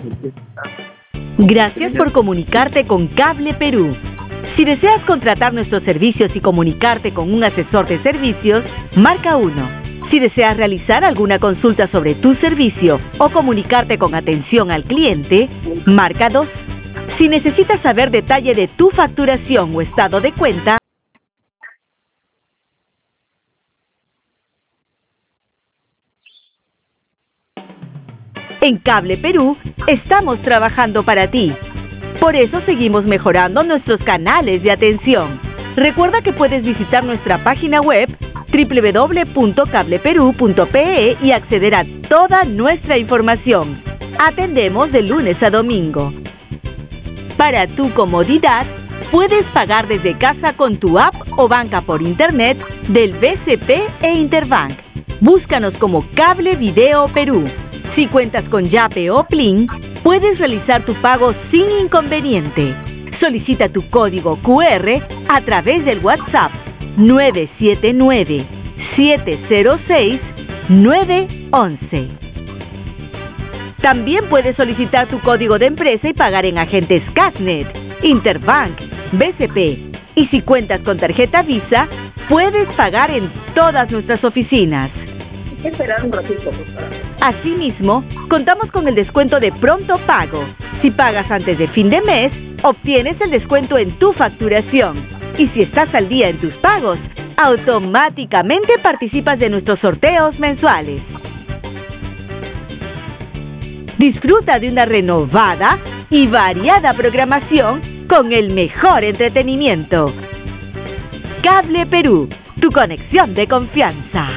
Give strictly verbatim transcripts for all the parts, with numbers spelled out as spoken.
Gracias por comunicarte con Cable Perú. Si deseas contratar nuestros servicios y comunicarte con un asesor de servicios, marca uno. Si deseas realizar alguna consulta sobre tu servicio o comunicarte con atención al cliente, marca dos. Si necesitas saber detalle de tu facturación o estado de cuenta, en Cable Perú estamos trabajando para ti. Por eso seguimos mejorando nuestros canales de atención. Recuerda que puedes visitar nuestra página web doble u doble u doble u punto cable perú punto pe e y acceder a toda nuestra información. Atendemos de lunes a domingo. Para tu comodidad, puedes pagar desde casa con tu app o banca por internet del B C P e Interbank. Búscanos como Cable Video Perú. Si cuentas con Yape o Plin, puedes realizar tu pago sin inconveniente. Solicita tu código cu erre a través del WhatsApp nueve siete nueve, siete cero seis, nueve once. También puedes solicitar tu código de empresa y pagar en agentes Casnet, Interbank, B C P. Y si cuentas con tarjeta Visa, puedes pagar en todas nuestras oficinas. Hay que esperar un ratito, por favor. Asimismo, contamos con el descuento de pronto pago. Si pagas antes de fin de mes, obtienes el descuento en tu facturación. Y si estás al día en tus pagos, automáticamente participas de nuestros sorteos mensuales. Disfruta de una renovada y variada programación con el mejor entretenimiento. Cable Perú, tu conexión de confianza.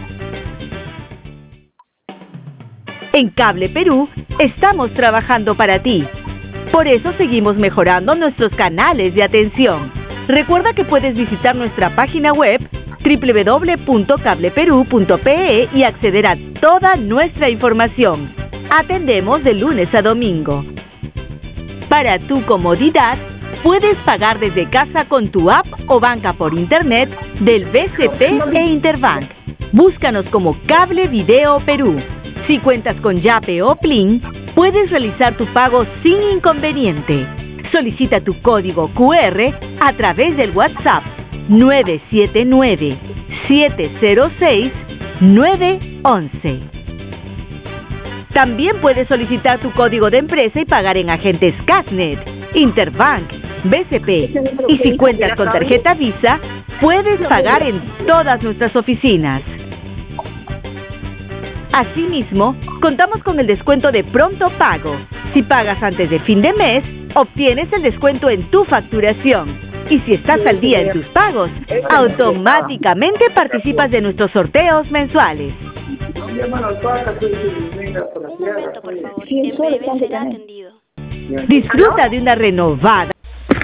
En Cable Perú estamos trabajando para ti. Por eso seguimos mejorando nuestros canales de atención. Recuerda que puedes visitar nuestra página web doble u doble u doble u punto cable perú punto pe e y acceder a toda nuestra información. Atendemos de lunes a domingo. Para tu comodidad, puedes pagar desde casa con tu app o banca por internet del B C P e Interbank. Búscanos como Cable Video Perú. Si cuentas con Yape o Plin, puedes realizar tu pago sin inconveniente. Solicita tu código cu erre a través del WhatsApp nueve siete nueve, siete cero seis, nueve once. También puedes solicitar tu código de empresa y pagar en agentes Casnet, Interbank, B C P. Y si cuentas con tarjeta Visa, puedes pagar en todas nuestras oficinas. Asimismo, contamos con el descuento de pronto pago. Si pagas antes de fin de mes, obtienes el descuento en tu facturación. Y si estás al día en tus pagos, automáticamente participas de nuestros sorteos mensuales. Disfruta de una renovada.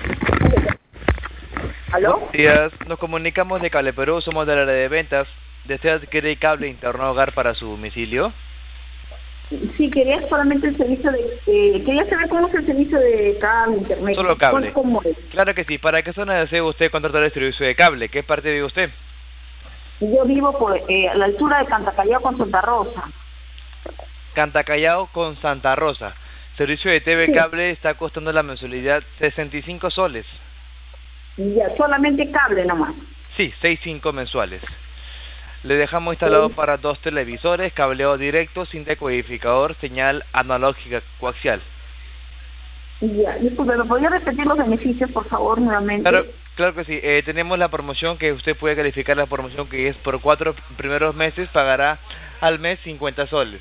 ¿Aló? Buenos días, nos comunicamos de Cable Perú, somos del área de ventas. ¿Desea adquirir cable interno hogar para su domicilio? Sí, quería solamente el servicio de... Eh, quería saber cómo es el servicio de cable, internet. Solo cable. ¿Cómo es? Claro que sí. ¿Para qué zona desea usted contratar el servicio de cable? ¿Qué parte vive usted? Yo vivo por eh, a la altura de Cantacallao con Santa Rosa. Cantacallao con Santa Rosa. Servicio de T V Sí. cable está costando la mensualidad sesenta y cinco soles. Ya, solamente cable nomás. Sí, sesenta y cinco mensuales. Le dejamos instalado Sí. para dos televisores, cableado directo, sin decodificador, señal analógica coaxial. Ya, disculpe, ¿me podría repetir los beneficios, por favor, nuevamente? Claro, claro que sí. Eh, tenemos la promoción que usted puede calificar, la promoción que es por cuatro primeros meses, pagará al mes cincuenta soles.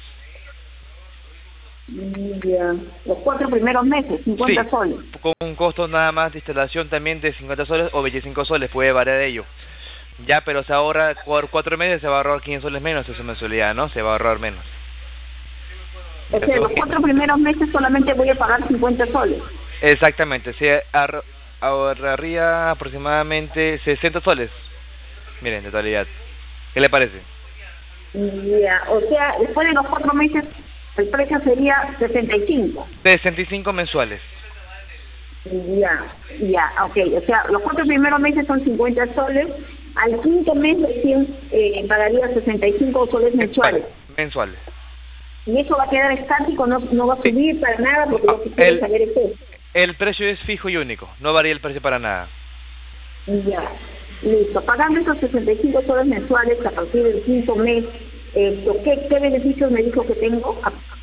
Ya, los cuatro primeros meses, cincuenta Sí, soles. con un costo nada más de instalación también de cincuenta soles o veinticinco soles, puede variar de ello. Ya, pero se ahorra por cuatro meses, se va a ahorrar quince soles menos de su mensualidad, ¿no? Se va a ahorrar menos. O sea, los cuatro primeros meses solamente voy a pagar cincuenta soles. Exactamente, se ahor- ahorraría aproximadamente sesenta soles. Miren, en totalidad. ¿Qué le parece? Ya, o sea, después de los cuatro meses el precio sería sesenta y cinco. sesenta y cinco mensuales. Ya, ya, ok. O sea, los cuatro primeros meses son cincuenta soles. Al quinto mes recién eh, pagaría sesenta y cinco soles mensuales. Mensuales. Y eso va a quedar estático, no, no va a subir sí. para nada, porque lo que quiero el, saber es eso. El precio es fijo y único, no varía el precio para nada. Ya, listo. Pagando esos sesenta y cinco soles mensuales a partir del quinto mes, esto, ¿qué, ¿qué beneficios me dijo que tengo?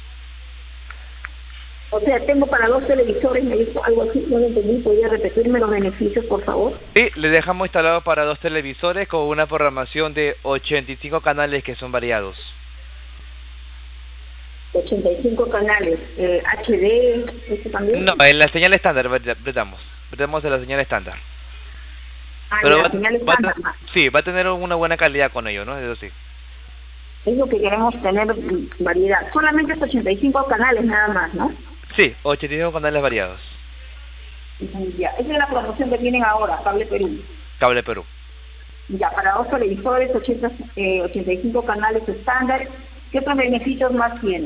O sea, tengo para dos televisores, me dijo algo así, no lo entendí. ¿Podría repetirme los beneficios, por favor? Sí, le dejamos instalado para dos televisores con una programación de ochenta y cinco canales que son variados. ochenta y cinco canales, eh, H D, ¿eso también? No, en la señal estándar, apretamos, apretamos en la señal estándar. Ah, Pero la va, señal va estándar. A, sí, va a tener una buena calidad con ello, ¿no? Eso sí. Es lo que queremos tener, variedad. Solamente es ochenta y cinco canales nada más, ¿no? Sí, ochenta y cinco canales variados. Ya, esa es la promoción que tienen ahora, Cable Perú. Cable Perú. Ya, para dos televisores, ochenta, eh, ochenta y cinco canales estándar. ¿Qué otros beneficios más tiene?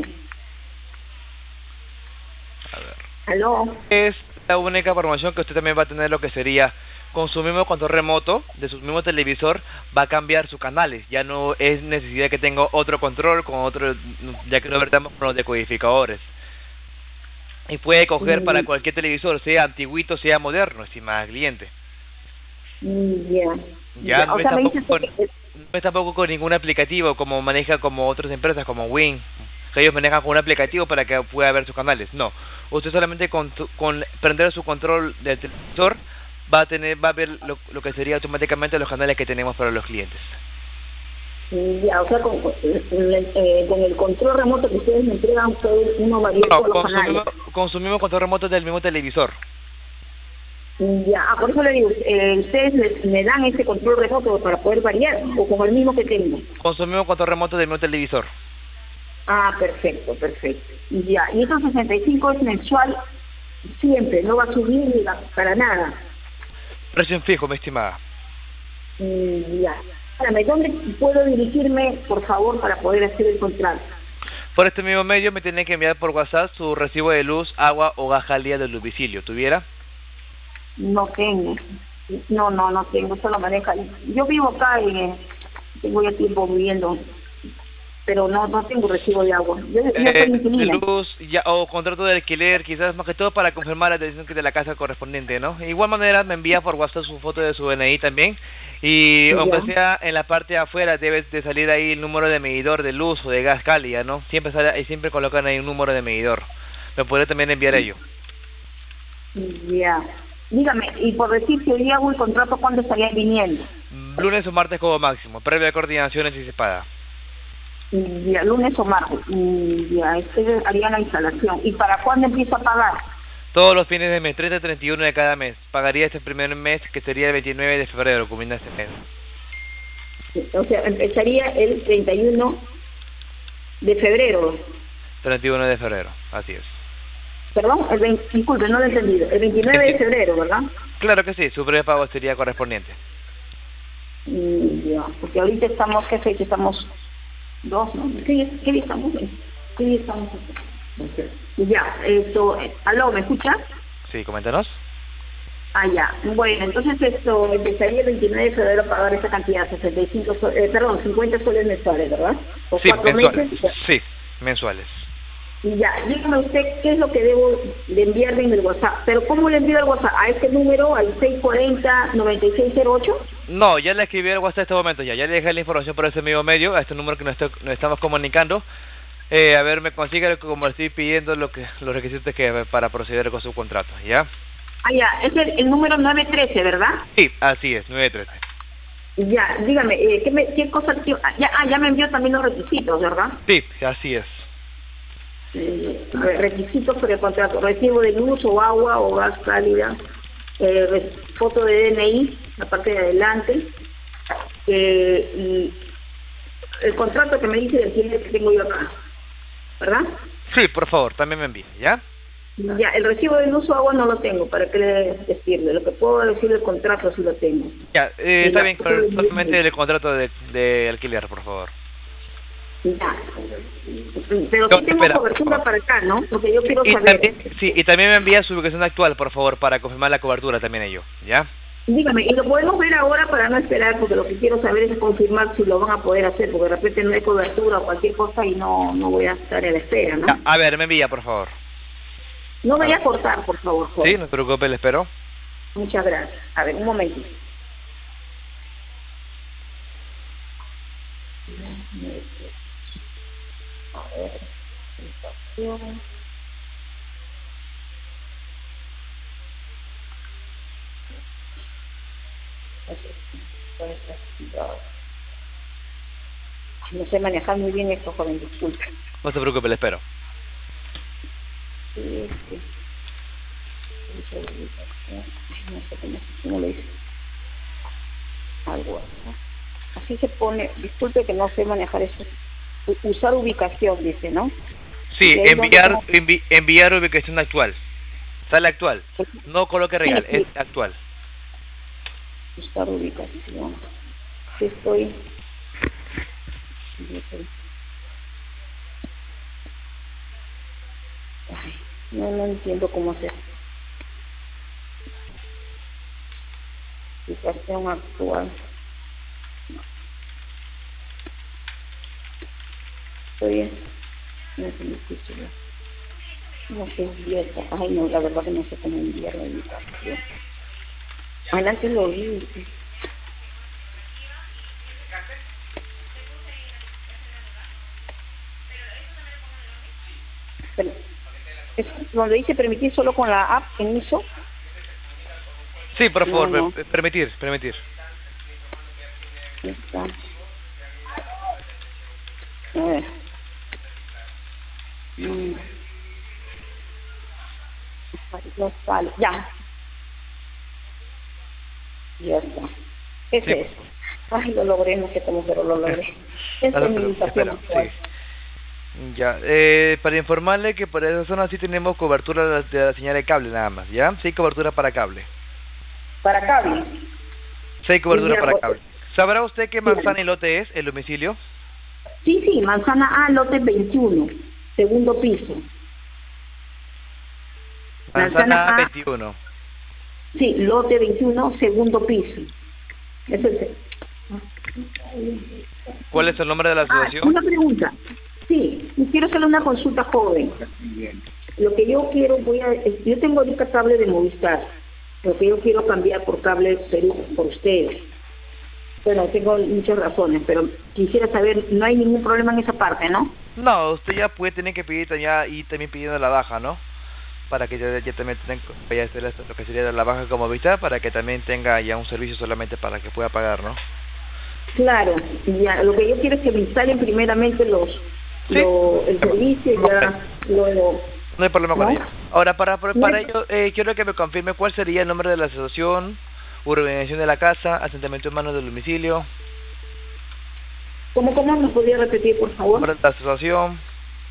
A ver. ¿Aló? Es la única promoción que usted también va a tener lo que sería con su mismo control remoto de su mismo televisor, va a cambiar sus canales. Ya no es necesidad que tenga otro control con otro, ya que lo vertamos con los decodificadores. Y puede coger mm. para cualquier televisor, sea antiguito, sea moderno, estimada cliente. Mm, yeah. Ya, yeah. no, O es sea, tampoco con, que... no es tampoco con ningún aplicativo como maneja como otras empresas como Win, que ellos manejan con un aplicativo para que pueda ver sus canales. No, usted solamente con, con prender su control del televisor va a tener va a ver lo, lo que sería automáticamente los canales que tenemos para los clientes. Ya, o sea, con, con, eh, con el control remoto que ustedes me entregan, uno varía no, todos los con canales. Su mismo, con su mismo control remoto del mismo televisor. Ya, ah, por eso le digo, eh, ustedes me, me dan ese control remoto para poder variar, o con el mismo que tengo. Con su mismo control remoto del mismo televisor. Ah, perfecto, perfecto. Ya, y esos sesenta y cinco es mensual siempre, no va a subir ni va, para nada. Precio fijo, mi estimada. Mm, ya. Espérame, ¿dónde puedo dirigirme, por favor, para poder hacer el contrato? Por este mismo medio me tienen que enviar por WhatsApp su recibo de luz, agua o gas cálida del domicilio. ¿Tuviera? No tengo. No, no, no tengo. Solo maneja. Yo vivo acá y tengo ya tiempo viviendo, pero no no tengo recibo de agua. Yo, yo eh, soy inquilina. De luz ya, o contrato de alquiler, quizás más que todo para confirmar la dirección de la casa correspondiente, ¿no? De igual manera me envía por WhatsApp su foto de su D N I también. Y ya. aunque sea en la parte de afuera, debe de salir ahí el número de medidor de luz o de gas cálida, ¿no? Siempre sale, siempre colocan ahí un número de medidor. ¿Me podría también enviar ello? Ya. Dígame, y por decir que hoy día hago el contrato, ¿cuándo estaría viniendo? Lunes o martes como máximo, previa coordinación anticipada. Ya, lunes o martes. Ya, este haría la instalación. ¿Y para cuándo empiezo a pagar? Todos los fines de mes, treinta y treinta y uno de cada mes. Pagaría este primer mes, que sería el veintinueve de febrero, combina este mes. O sea, empezaría el treinta y uno de febrero. treinta y uno de febrero, así es. Perdón, el veinte, disculpe, no lo he entendido. El veintinueve de febrero, ¿verdad? Claro que sí, su breve pago sería correspondiente. Mm, ya, porque ahorita estamos, ¿qué fecha? Estamos dos, ¿no? ¿Qué día, qué día estamos? ¿Qué día estamos? Okay. Ya, esto, ¿aló, me escucha? Sí, coméntanos. Ah, ya. Bueno, entonces esto empezaría el veintinueve de febrero a pagar esa cantidad, sesenta y cinco soles, eh, perdón, cincuenta soles mensuales, ¿verdad? ¿O sí, cuatro mensuales. meses? Sí, mensuales. Ya, dígame usted qué es lo que debo de enviarle en el WhatsApp. Pero ¿cómo le envío el WhatsApp? ¿A este número, al seis cuarenta, noventa y seis cero ocho? No, ya le escribí el WhatsApp en este momento ya. Ya le dejé la información por ese mismo medio, a este número que nos, estoy, nos estamos comunicando. Eh, a ver, me consigue como le estoy pidiendo lo que los requisitos que para proceder con su contrato, ¿ya? Ah, ya, es el, el número nueve trece, ¿verdad? Sí, así es, nueve trece. Ya, dígame, eh, ¿qué, me, qué cosa? Ya, ah, ya me envió también los requisitos, ¿verdad? Sí, así es. Eh, requisitos para el contrato: recibo de luz o agua o gas cálida, eh, foto de D N I, la parte de adelante, eh, y el contrato que me dice del cliente que tengo yo acá, ¿verdad? Sí, por favor, también me envíe, ¿ya? Ya, el recibo de luz o agua no lo tengo, ¿para qué le decirle? Lo que puedo decir del contrato sí lo tengo. Ya, eh, está bien, solamente el contrato de, de alquiler, por favor. Ya, pero sí tengo cobertura para acá, ¿no? Porque yo quiero y saber. También, sí, y también me envía su ubicación actual, por favor, para confirmar la cobertura también ello, ¿ya? Dígame, y lo podemos ver ahora para no esperar, porque lo que quiero saber es confirmar si lo van a poder hacer, porque de repente no hay cobertura o cualquier cosa y no no voy a estar en la espera, ¿no? Ya, a ver, me envía, por favor. No vaya a cortar, por favor, joven. Sí, no se preocupe, le espero. Muchas gracias. A ver, un momentito. A ver, situación. No sé manejar muy bien esto, joven, disculpe. No se preocupe, le espero. Sí, sí. No sé cómo, cómo lo hice. Algo así. Así se pone, disculpe que no sé manejar eso. U- usar ubicación, dice, ¿no? Sí, Y ahí enviar donde- envi enviar ubicación actual. Sale actual. No coloque real, Sí, sí. es actual. Buscar ubicación. Sí, estoy. Sí, estoy. Ay, no, no entiendo cómo hacer. Ubicación actual. Estoy en. No sé, no sé, no sé enviar. Ay, no, la verdad que no sé cómo enviar la ubicación. Ay, antes lo vi. Pero, es donde dice permitir solo con la app en uso. Sí, por favor, No, no. per- permitir, permitir. Ahí está. A ver. Mm. Ay, no sale. Ya. Ya está. Ese Sí. es. Ay, lo logré, no sé cómo, pero lo logré. Esta No es se mi preocupe, ubicación espero, actual. sí. Ya, eh, para informarle que por esa zona sí tenemos cobertura de la, de la señal de cable nada más, ¿ya? Sí hay cobertura para cable. Para cable. Sí hay cobertura Ya, para pues, cable. ¿Sabrá usted qué sí. manzana y lote es el domicilio? Sí, sí, manzana A, lote veintiuno, segundo piso. Manzana Manzana A, veintiuno. sí, lote veintiuno, segundo piso. Ese es el- ¿Cuál es el nombre de la Ah, asociación? una pregunta. Sí, quiero hacerle una consulta joven. Lo que yo quiero, voy a, yo tengo ahorita cable de Movistar. Lo que yo quiero cambiar por cable Perú, por ustedes. Bueno, tengo muchas razones, pero quisiera saber, no hay ningún problema en esa parte, ¿no? No, usted ya puede tener que pedir ya y también pidiendo la baja, ¿no? Para que ya, ya también tenga, vaya a hacer esto, lo que sería la baja como Movistar, para que también tenga ya un servicio solamente para que pueda pagar, ¿no? Claro, ya, lo que yo quiero es que me instalen primeramente los, Sí. lo, el servicio y ya luego, No hay problema con ¿no? ello. Ahora, para, para, No para hay- ello, eh, quiero que me confirme cuál sería el nombre de la asociación, urbanización de la casa, asentamiento en manos del domicilio, ¿Cómo, cómo me podría repetir, por favor? nombre de la asociación.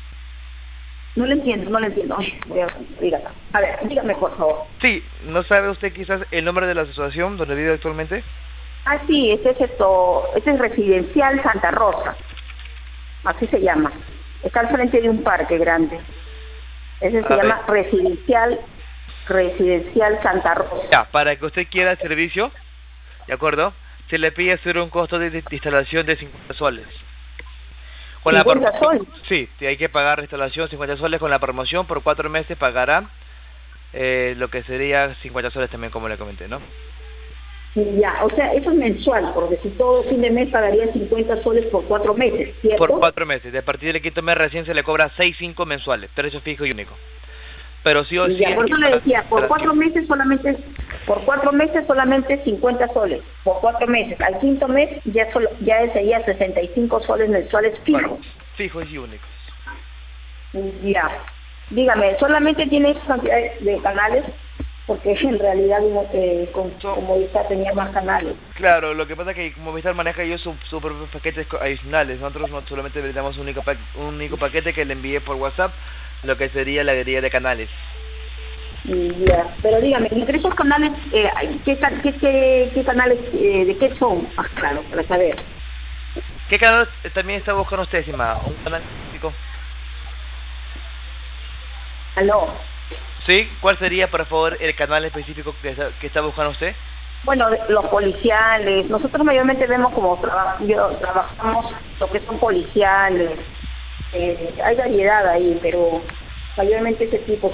No le entiendo, no le entiendo. Ay, voy a ir acá. A ver, dígame, por favor. Sí, ¿no sabe usted quizás el nombre de la asociación donde vive actualmente? Ah, sí, este es esto, este es Residencial Santa Rosa. Así se llama. Está al frente de un parque grande. Ese se A ver. llama Residencial Residencial Santa Rosa. Ya, para que usted quiera el servicio, ¿de acuerdo? Se le pide hacer un costo de, de instalación de cincuenta soles. Con la ¿cincuenta promoción, soles? sí, te- hay que pagar la instalación cincuenta soles. Con la promoción por cuatro meses pagará eh, lo que sería cincuenta soles también, como le comenté, ¿no? Ya, o sea, eso es mensual, porque si todo fin de mes pagaría cincuenta soles por cuatro meses, ¿cierto? Por cuatro meses. De a partir del quinto mes recién se le cobra seis cinco mensuales, precio fijo y único. Pero sí o sí... Ya, por hay eso que le pagar decía, por instalación. cuatro meses solamente, por cuatro meses solamente cincuenta soles, por cuatro meses. Al quinto mes ya solo, ya sería sesenta y cinco soles mensuales fijos. Bueno, fijos y únicos. Ya, dígame, ¿solamente tiene esa cantidad de canales? Porque en realidad eh, con, como esta tenía más canales. Claro, lo que pasa es que como Movistar maneja ellos sus su propios paquetes co- adicionales. Nosotros no solamente brindamos un único, pa un único paquete que le envié por WhatsApp, lo que sería la galería de canales. Ya, pero dígame, entre esos canales, eh, ¿qué, ca- qué, qué, qué canales, eh, de qué son? Ah, claro, para saber. ¿Qué canal eh, también está buscando usted, estimada? ¿Un canal específico? ¿Aló? ¿Sí? ¿Cuál sería, por favor, el canal específico que está, que está buscando usted? Bueno, los policiales, nosotros mayormente vemos como traba, yo, trabajamos lo que son policiales, eh, hay variedad ahí, pero mayormente ese tipo.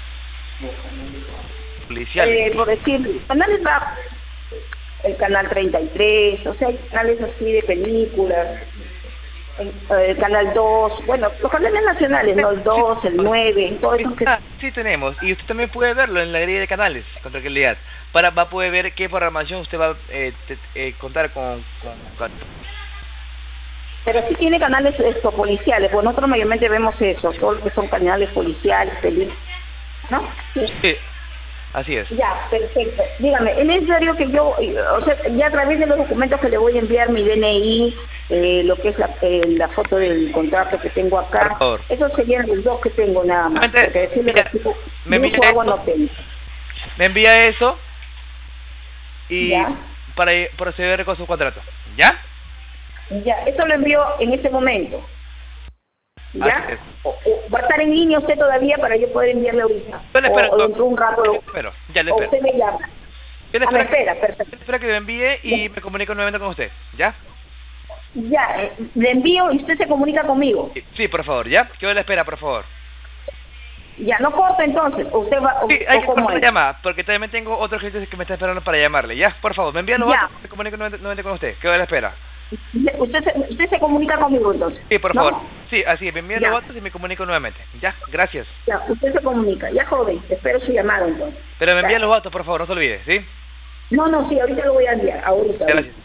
Policiales. Eh, por decir, canales bajos, el canal treinta y tres, o sea, hay canales así de películas, el, el canal dos, bueno, los canales nacionales, ¿no? El dos, el nueve, todo eso que... Ah, sí tenemos, y usted también puede verlo en la galería de canales, con tranquilidad. Para, va a poder ver qué programación usted va a eh, te, eh, contar con, con, con... Pero sí tiene canales esto, policiales, pues nosotros mayormente vemos eso, todo lo que son canales policiales, películas, ¿no? Sí. Sí, así es. Ya, perfecto. Dígame, ¿es necesario que yo, o sea, ya a través de los documentos que le voy a enviar, mi D N I, eh, lo que es la, eh, la foto del contrato que tengo acá, por favor, esos serían los dos que tengo nada más, Mente, porque decirle mira, que tipo, me envía mucho agua esto. no tengo. Me envía eso y Ya. para ir- proceder con su contrato, ¿ya? Ya, eso lo envío en este momento. ¿Ya? Así es. O, o, ¿va a estar en línea usted todavía para yo poder enviarle ahorita? Yo le espero, o, o dentro de un rato. yo le espero, ya le o espero. usted me llama. Yo le Ah, me espero, espera, que, perfecto. espero que me envíe y me comunico nuevamente con usted, ¿ya? Ya, eh, le envío y usted se comunica conmigo. Sí, sí, por favor, ¿ya? Quedo a la espera, por favor. Ya, no corta entonces. Usted va, o, Sí, hay o que cómo cortar la es. llamada, porque también tengo otro gente que me está esperando para llamarle, ¿ya? Por favor, me envía los Ya. datos, me comunico nuevamente, nuevamente con usted, quedo a la espera. Usted se, usted se comunica conmigo entonces. Sí, por ¿no? favor. Sí, así es, me envía Ya. los datos y me comunico nuevamente, ¿ya? Gracias. Ya, usted se comunica. Ya, joven, espero su llamada entonces. Pero me envía Ya. los datos, por favor, no se olvide, ¿sí? No, no, sí, ahorita lo voy a enviar. Ahorita. Gracias.